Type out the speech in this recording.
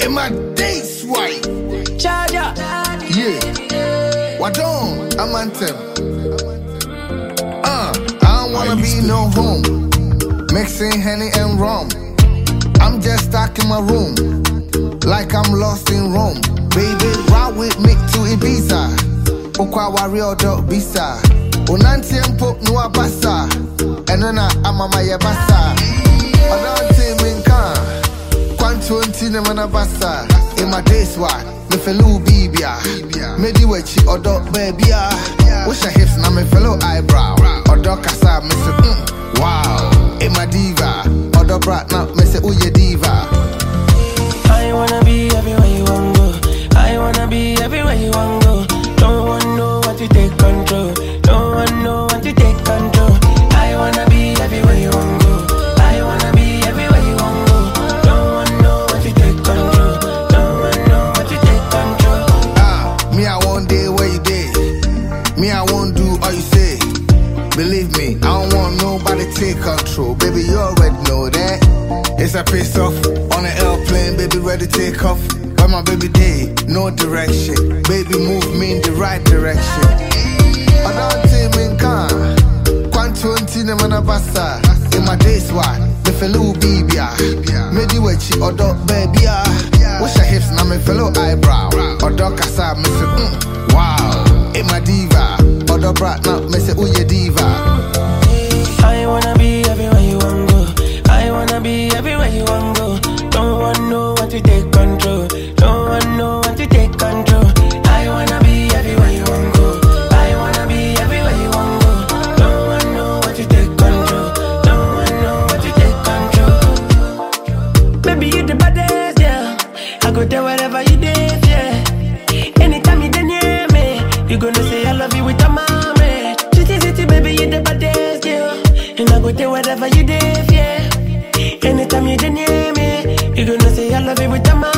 In my days, white. Charger. Yeah. Wadon, I'm anthem. I don't wanna be no home. Mixing Henny and rum. I'm just stuck in my room. Like I'm lost in Rome. Baby, ride with me to Ibiza. Okwa warrior dog bisa. Unanti empo nuwa basa. Enona amama ye basa. Odante minka. Kwantu unti ne mana basa. In my days why me fellow bibia. Medi wechi odo babia. Wish your hips na me fellow eyebrow. Odo kasa me se wow. In my diva. Odo brat na me se uye diva. I wanna be everywhere you want go. I wanna be everywhere you want go. Don't want no one to take control. Don't want no one to take control. I wanna be everywhere you want go. I wanna be everywhere you want go. Don't want no one to take control. Don't want no one to take control. Me I want day where you day. Me I won't do all you say. Believe me, I don't want nobody take control. Baby, you already know that. It's a piece off on an airplane, baby, ready to take off. Where my baby day, no direction. Baby, move me in the right direction. I don't take me can. Quantum ne manabasa. In my days, why? Me fellow bibia. Medi wechi odo baby. Wish your hips na me fellow eyebrow. Odo kasa me se wow. In my diva. Odo brat na me se uye diva. I wanna be everywhere you want go. I wanna be everywhere you want go. Don't want no one to take control. Don't want no one to take control. I wanna be everywhere you want go. I wanna be everywhere you want go. Don't want no one to take control. Don't want no one to take control. Baby, you the baddest, yeah. I go there wherever you did, yeah. Anytime you near me, you gonna say I love you with a mommy. City, baby, you the baddest, yeah. And I go there wherever you did, yeah. Anytime you near me, you gonna say I love you with a mommy.